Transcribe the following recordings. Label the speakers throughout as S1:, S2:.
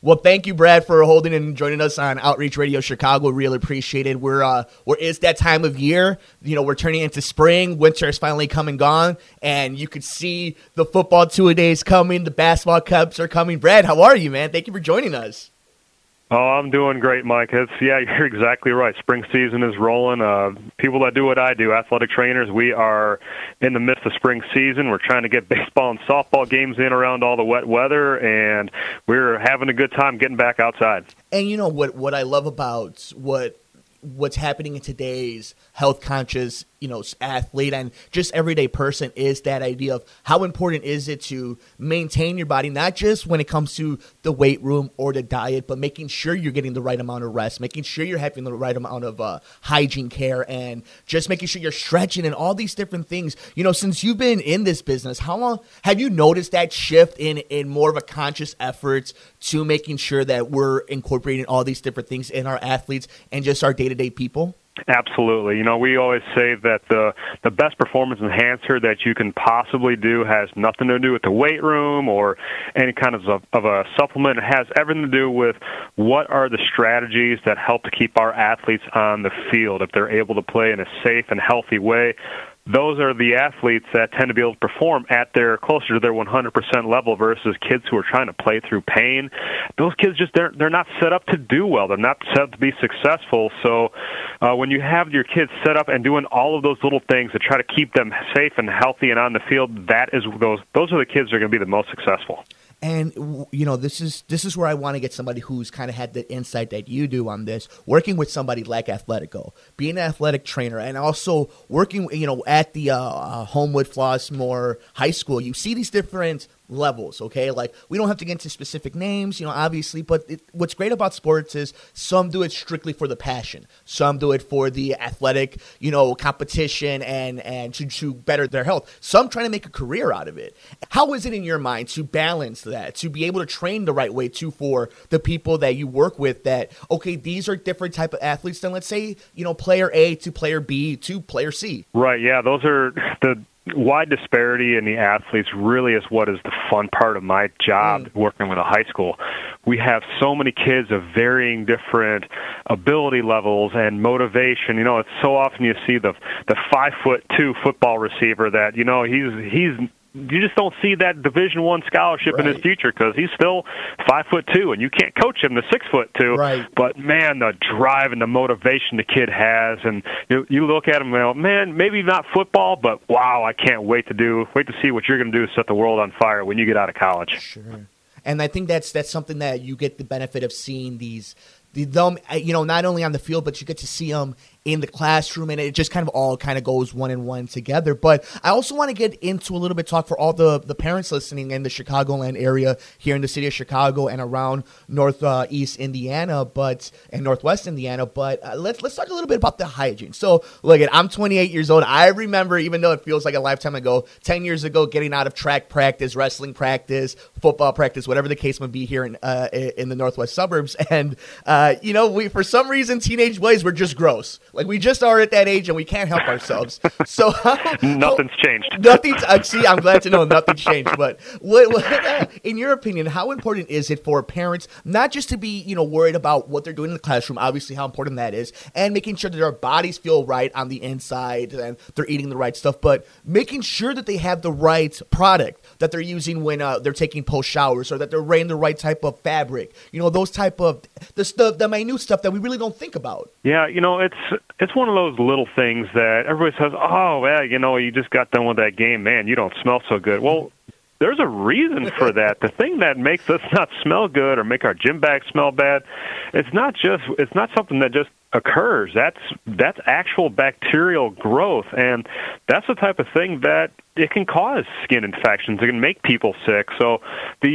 S1: Well, thank you, Brad, for holding and joining us on Outreach Radio Chicago. Really appreciate it. It's that time of year. We're turning into spring. Winter is finally come and gone, and you could see the football two-a-days coming. The basketball cups are coming. Brad, how are you, man? Thank you for joining us.
S2: Oh, I'm doing great, Mike. You're exactly right. Spring season is rolling. People that do what I do, athletic trainers, we are in the midst of spring season. We're trying to get baseball and softball games in around all the wet weather, and we're having a good time getting back outside.
S1: And you know what I love about what's happening in today's health-conscious, athlete and just everyday person is that idea of how important is it to maintain your body, not just when it comes to the weight room or the diet, but making sure you're getting the right amount of rest, making sure you're having the right amount of hygiene care, and just making sure you're stretching and all these different things. Since you've been in this business, how long have you noticed that shift in more of a conscious effort to making sure that we're incorporating all these different things in our athletes and just our day-to-day people?
S2: Absolutely. We always say that the best performance enhancer that you can possibly do has nothing to do with the weight room or any kind of a supplement. It has everything to do with what are the strategies that help to keep our athletes on the field if they're able to play in a safe and healthy way. Those are the athletes that tend to be able to perform at their closer to their 100% level versus kids who are trying to play through pain. Those kids they're not set up to do well. They're not set up to be successful. So when you have your kids set up and doing all of those little things to try to keep them safe and healthy and on the field, those are the kids that are going to be the most successful.
S1: And, this is where I want to get somebody who's kind of had the insight that you do on this, working with somebody like Athletico, being an athletic trainer, and also working, at the Homewood Flossmoor High School. You see these different levels, okay? Like, we don't have to get into specific names, obviously, but what's great about sports is some do it strictly for the passion. Some do it for the athletic, competition and to better their health. Some trying to make a career out of it. How is it in your mind to balance that, to be able to train the right way, too, for the people that you work with that, okay, these are different type of athletes than, let's say, player A to player B to player C?
S2: Right, yeah, those are the wide disparity in the athletes really is what is the fun part of my job working with a high school. We have so many kids of varying different ability levels and motivation. It's so often you see the 5'2" football receiver that, he's you just don't see that Division I scholarship in his future because he's still 5'2", and you can't coach him to 6'2".
S1: Right.
S2: But man, the drive and the motivation the kid has, and you look at him, man, maybe not football, but wow, I can't wait to see what you're going to do to set the world on fire when you get out of college.
S1: Sure. And I think that's something that you get the benefit of seeing them, not only on the field, but you get to see them in the classroom, and it just kind of all kind of goes one and one together. But I also want to get into a little bit talk for all the parents listening in the Chicagoland area here in the city of Chicago and around northeast Indiana, and northwest Indiana. But let's talk a little bit about the hygiene. So look, I'm 28 years old. I remember, even though it feels like a lifetime ago, 10 years ago, getting out of track practice, wrestling practice, football practice, whatever the case may be here in the northwest suburbs. And we, for some reason, teenage boys were just gross. Like, we just are at that age, and we can't help ourselves. So
S2: nothing's changed.
S1: See, I'm glad to know nothing's changed. But what, in your opinion, how important is it for parents not just to be, worried about what they're doing in the classroom, obviously how important that is, and making sure that their bodies feel right on the inside and they're eating the right stuff, but making sure that they have the right product that they're using when they're taking post showers, or that they're wearing the right type of fabric, those type of the minute stuff that we really don't think about.
S2: Yeah, it's one of those little things that everybody says, oh, well, you just got done with that game, man, you don't smell so good. Well, there's a reason for that. The thing that makes us not smell good or make our gym bag smell bad, it's not something that just occurs. That's actual bacterial growth, and that's the type of thing that it can cause skin infections. It can make people sick. So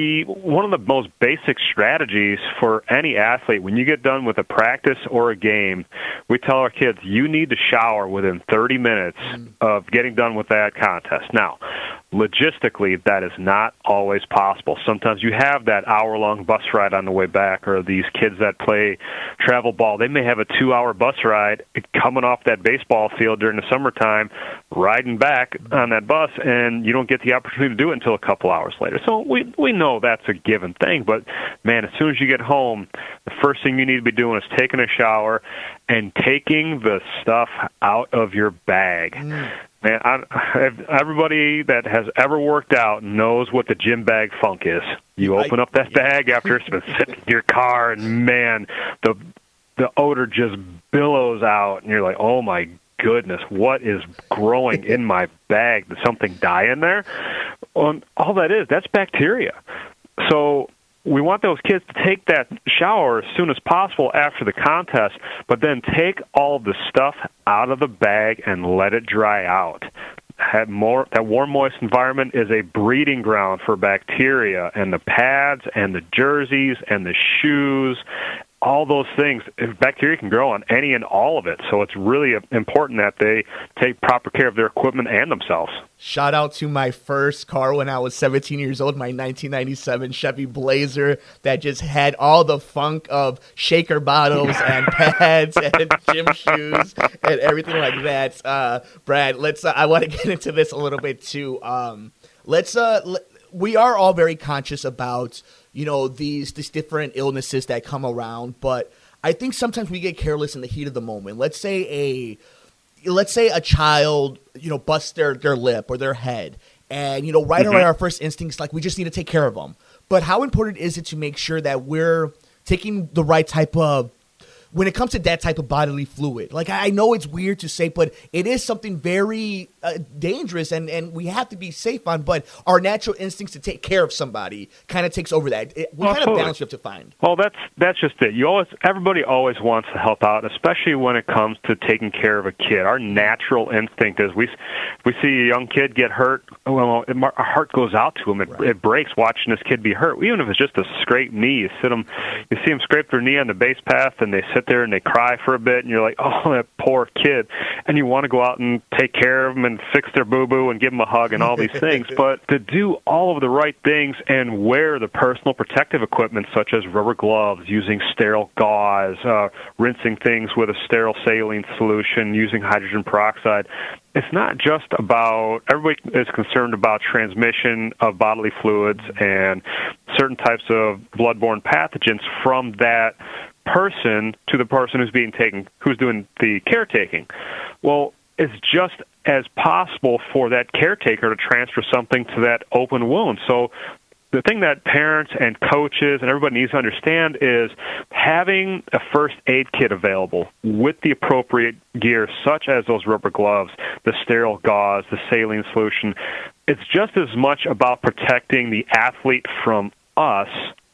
S2: one of the most basic strategies for any athlete, when you get done with a practice or a game, we tell our kids, you need to shower within 30 minutes of getting done with that contest. Now, logistically, that is not always possible. Sometimes you have that hour-long bus ride on the way back, or these kids that play travel ball, they may have a 2-hour bus ride coming off that baseball field during the summertime, riding back on that bus, bus, and you don't get the opportunity to do it until a couple hours later. So we know that's a given thing, but, man, as soon as you get home, the first thing you need to be doing is taking a shower and taking the stuff out of your bag. Man, everybody that has ever worked out knows what the gym bag funk is. You open up that bag after it's been sitting in your car, and, man, the odor just billows out, and you're like, oh, my goodness, what is growing in my bag? Did something die in there? All that's bacteria. So we want those kids to take that shower as soon as possible after the contest, but then take all the stuff out of the bag and let it dry out. That warm, moist environment is a breeding ground for bacteria, and the pads and the jerseys and the shoes, all those things, bacteria can grow on any and all of it. So it's really important that they take proper care of their equipment and themselves.
S1: Shout out to my first car when I was 17 years old, my 1997 Chevy Blazer that just had all the funk of shaker bottles and pads and gym shoes and everything like that. Brad, I want to get into this a little bit too. We are all very conscious about, these different illnesses that come around, but I think sometimes we get careless in the heat of the moment. Let's say a child, busts their lip or their head, and right away our first instinct is like, we just need to take care of them. But how important is it to make sure that we're taking the right type of, when it comes to that type of bodily fluid? Like, I know it's weird to say, but it is something very dangerous, and we have to be safe on, but our natural instincts to take care of somebody kind of takes over that. What kind of balance you have to find?
S2: Well, that's just it. Everybody always wants to help out, especially when it comes to taking care of a kid. Our natural instinct is we see a young kid get hurt, well, our heart goes out to him. It breaks watching this kid be hurt. Even if it's just a scraped knee, you see them scrape their knee on the base path, and they sit there and they cry for a bit, and you're like, oh, that poor kid. And you want to go out and take care of them and fix their boo-boo and give them a hug and all these things. But to do all of the right things and wear the personal protective equipment, such as rubber gloves, using sterile gauze, rinsing things with a sterile saline solution, using hydrogen peroxide, it's not just about, everybody is concerned about transmission of bodily fluids and certain types of bloodborne pathogens from that person to the person who's doing the caretaking. Well, it's just as possible for that caretaker to transfer something to that open wound. So the thing that parents and coaches and everybody needs to understand is having a first aid kit available with the appropriate gear, such as those rubber gloves, the sterile gauze, the saline solution. It's just as much about protecting the athlete from us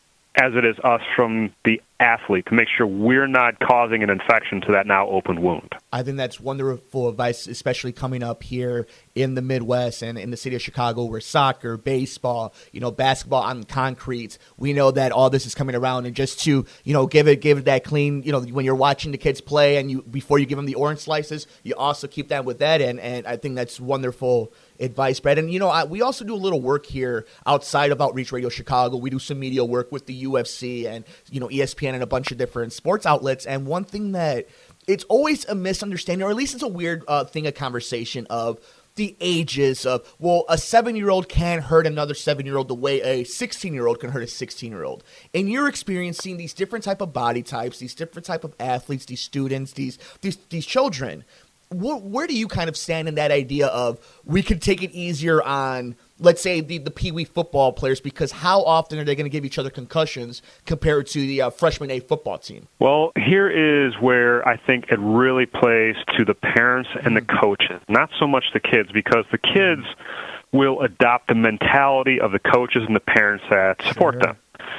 S2: as it is us from the athlete, to make sure we're not causing an infection to that now open wound.
S1: I think that's wonderful advice, especially coming up here in the Midwest and in the city of Chicago, where soccer, baseball, basketball on concrete, we know that all this is coming around, and just to, give it that clean, when you're watching the kids play and before you give them the orange slices, you also keep that with that. And I think that's wonderful advice, Brad. And, we also do a little work here outside of Outreach Radio Chicago. We do some media work with the UFC and, ESPN and a bunch of different sports outlets. And one thing that it's always a misunderstanding, or at least it's a weird thing, a conversation of the ages of, well, a 7-year-old can't hurt another 7-year-old the way a 16-year-old can hurt a 16-year-old. And you're experiencing these different type of body types, these different type of athletes, these students, these children. Where do you kind of stand in that idea of we could take it easier on, let's say, the Pee Wee football players, because how often are they going to give each other concussions compared to the freshman A football team?
S2: Well, here is where I think it really plays to the parents and the coaches, not so much the kids, because the kids will adopt the mentality of the coaches and the parents that support them.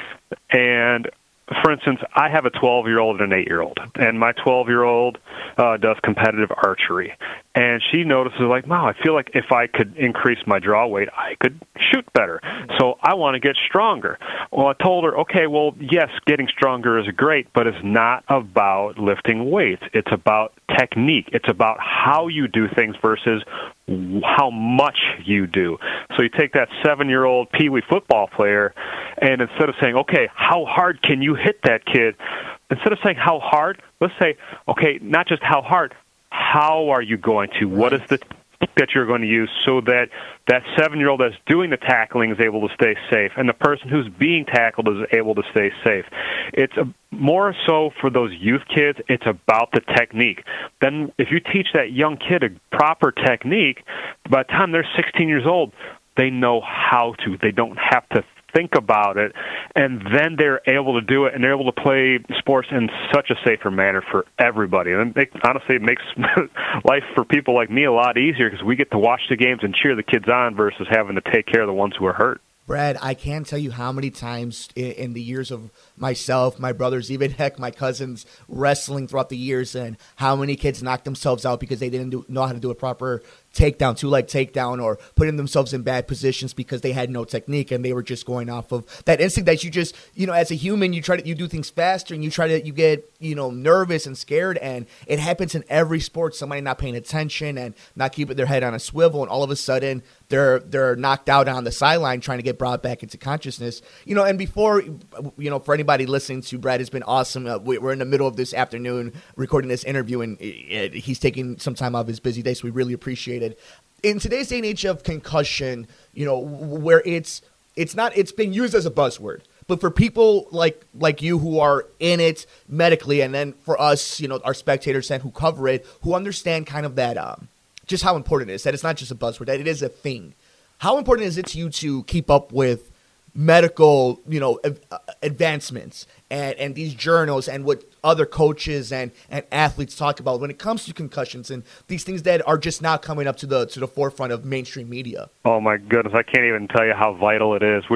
S2: And for instance, I have a 12-year-old and an 8-year-old, and my 12-year-old does competitive archery. And she notices, like, wow, I feel like if I could increase my draw weight, I could shoot better. So I want to get stronger. Well, I told her, okay, well, yes, getting stronger is great, but it's not about lifting weights. It's about technique. It's about how you do things versus how much you do. So you take that 7-year-old Pee Wee football player, and instead of saying, okay, how hard can you hit that kid, instead of saying how hard, let's say, okay, not just how hard, how are you going to? What is the that you're going to use so that that 7-year-old that's doing the tackling is able to stay safe, and the person who's being tackled is able to stay safe. It's more so for those youth kids, it's about the technique. Then if you teach that young kid a proper technique, by the time they're 16 years old, they know how to. They don't have to think about it, and then they're able to do it, and they're able to play sports in such a safer manner for everybody. And honestly, it makes life for people like me a lot easier because we get to watch the games and cheer the kids on versus having to take care of the ones who are hurt.
S1: Brad, I can't tell you how many times in the years of myself, my brothers, even heck, my cousins wrestling throughout the years, and how many kids knocked themselves out because they didn't know how to do a proper takedown, two-leg takedown, or putting themselves in bad positions because they had no technique and they were just going off of that instinct that you just, as a human, you do things faster and you get, nervous and scared, and it happens in every sport. Somebody not paying attention and not keeping their head on a swivel, and all of a sudden they're knocked out on the sideline trying to get brought back into consciousness. And before, for anybody listening to Brad, has been awesome. We're in the middle of this afternoon recording this interview, and he's taking some time out of his busy day, so we really appreciate it. In today's day and age of concussion, where it's been used as a buzzword, but for people like you who are in it medically, and then for us, our spectators and who cover it, who understand kind of that, just how important it is, that it's not just a buzzword, that it is a thing. How important is it to you to keep up with medical, advancements and these journals and what other coaches and athletes talk about when it comes to concussions and these things that are just now coming up to the forefront of mainstream media?
S2: Oh my goodness, I can't even tell you how vital it is.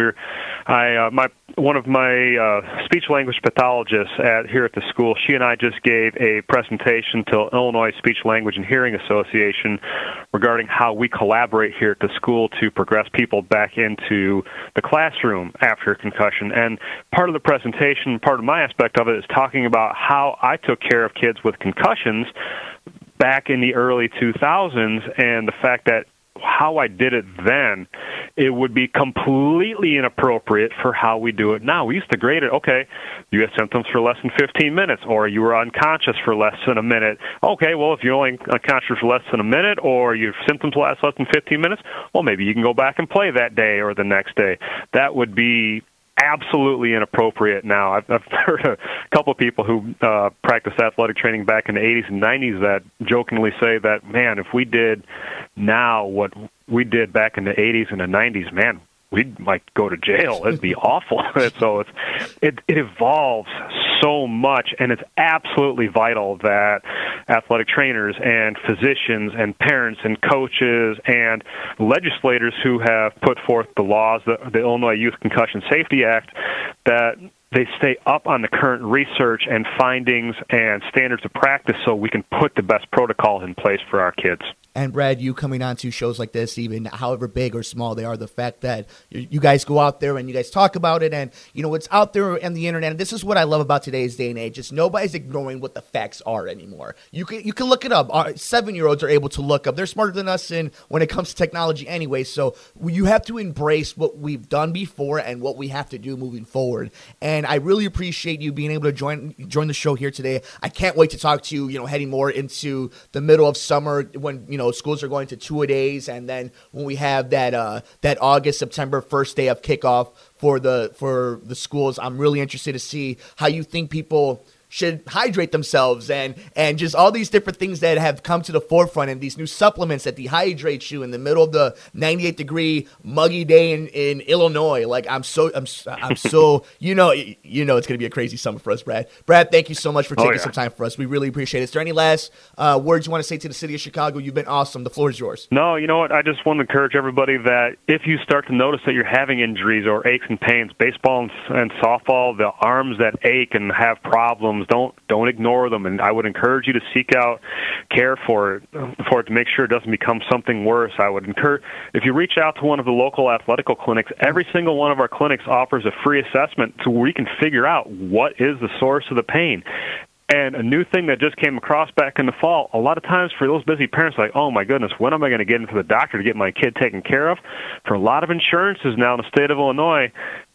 S2: One of my speech language pathologists here at the school, she and I just gave a presentation to Illinois Speech Language and Hearing Association regarding how we collaborate here at the school to progress people back into the classroom after concussion. And part of the presentation, part of my aspect of it, is talking about how I took care of kids with concussions back in the early 2000s, and the fact that how I did it then, it would be completely inappropriate for how we do it now. We used to grade it, okay, you had symptoms for less than 15 minutes, or you were unconscious for less than a minute. Okay, well, if you're only unconscious for less than a minit, or your symptoms last less than 15 minutes, well, maybe you can go back and play that day or the next day. That would be absolutely inappropriate now. I've heard a couple of people who practiced athletic training back in the 80s and 90s that jokingly say that, man, if we did now what we did back in the 80s and the 90s, man, we might go to jail. It'd be awful. So it evolves so much, and it's absolutely vital that athletic trainers and physicians and parents and coaches and legislators who have put forth the laws, the Illinois Youth Concussion Safety Act, that they stay up on the current research and findings and standards of practice so we can put the best protocols in place for our kids.
S1: And Brad, you coming on to shows like this, even however big or small they are, the fact that you guys go out there and you guys talk about it, and it's out there on the internet. And this is what I love about today's day and age: is nobody's ignoring what the facts are anymore. You can look it up. Our 7-year-olds are able to look up. They're smarter than us when it comes to technology anyway. So you have to embrace what we've done before and what we have to do moving forward. And I really appreciate you being able to join the show here today. I can't wait to talk to you. Heading more into the middle of summer when schools are going to 2-a-days, and then when we have that August, September first day of kickoff for the schools, I'm really interested to see how you think people should hydrate themselves and just all these different things that have come to the forefront, and these new supplements that dehydrate you in the middle of the 98-degree muggy day in Illinois. Like I'm so it's going to be a crazy summer for us, Brad. Brad, thank you so much for taking some time for us. We really appreciate it. Is there any last words you want to say to the city of Chicago? You've been awesome. The floor is yours.
S2: No, you know what? I just want to encourage everybody that if you start to notice that you're having injuries or aches and pains, baseball and softball, the arms that ache and have problems, don't ignore them, and I would encourage you to seek out care for it to make sure it doesn't become something worse. I would encourage, if you reach out to one of the local athletic clinics, every single one of our clinics offers a free assessment so we can figure out what is the source of the pain. And a new thing that just came across back in the fall, a lot of times for those busy parents, like, oh my goodness, when am I going to get into the doctor to get my kid taken care of? For a lot of insurances now in the state of Illinois,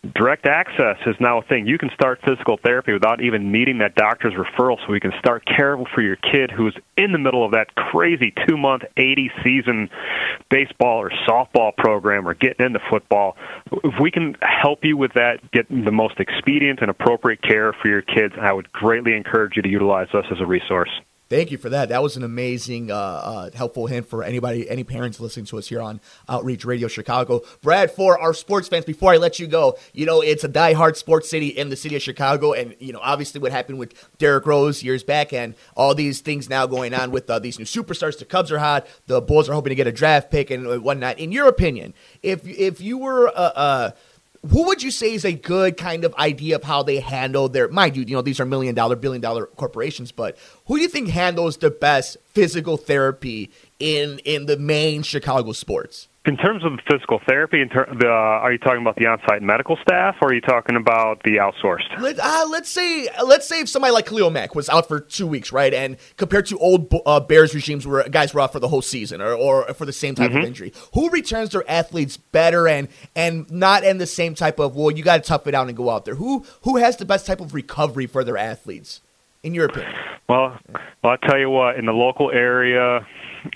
S2: Direct access is now a thing. You can start physical therapy without even needing that doctor's referral, so we can start caring for your kid who's in the middle of that crazy 2-month, 80-season baseball or softball program or getting into football. If we can help you with that, get the most expedient and appropriate care for your kids, I would greatly encourage you to utilize us as a resource.
S1: Thank you for that. That was an amazing, helpful hint for anybody, any parents listening to us here on Outreach Radio Chicago. Brad, for our sports fans, before I let you go, it's a diehard sports city in the city of Chicago, and obviously what happened with Derrick Rose years back, and all these things now going on with these new superstars. The Cubs are hot. The Bulls are hoping to get a draft pick and whatnot. In your opinion, if you were who would you say is a good kind of idea of how they handle their, mind you, these are $1 million, billion-dollar corporations, but who do you think handles the best physical therapy in the main Chicago sports?
S2: In terms of physical therapy, are you talking about the on-site medical staff, or are you talking about the outsourced?
S1: Let's say if somebody like Khalil Mack was out for 2 weeks, right, and compared to old Bears regimes where guys were out for the whole season or for the same type of injury, who returns their athletes better and not in the same type of, well, you got to tough it out and go out there? Who has the best type of recovery for their athletes, in your opinion? Well,
S2: I'll tell you what, in the local area,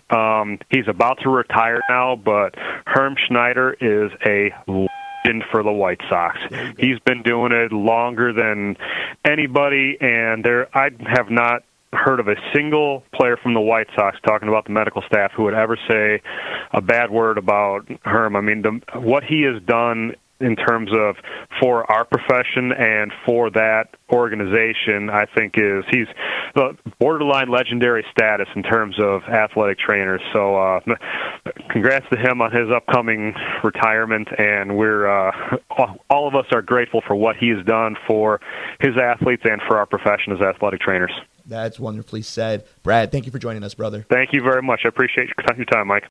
S2: he's about to retire now, but Herm Schneider is a legend for the White Sox. He's been doing it longer than anybody, and I have not heard of a single player from the White Sox talking about the medical staff who would ever say a bad word about Herm. I mean, what he has done in terms of for our profession and for that organization, I think he's the borderline legendary status in terms of athletic trainers. So congrats to him on his upcoming retirement, and we're all of us are grateful for what he has done for his athletes and for our profession as athletic trainers.
S1: That's wonderfully said. Brad, thank you for joining us, brother.
S2: Thank you very much. I appreciate your time, Mike.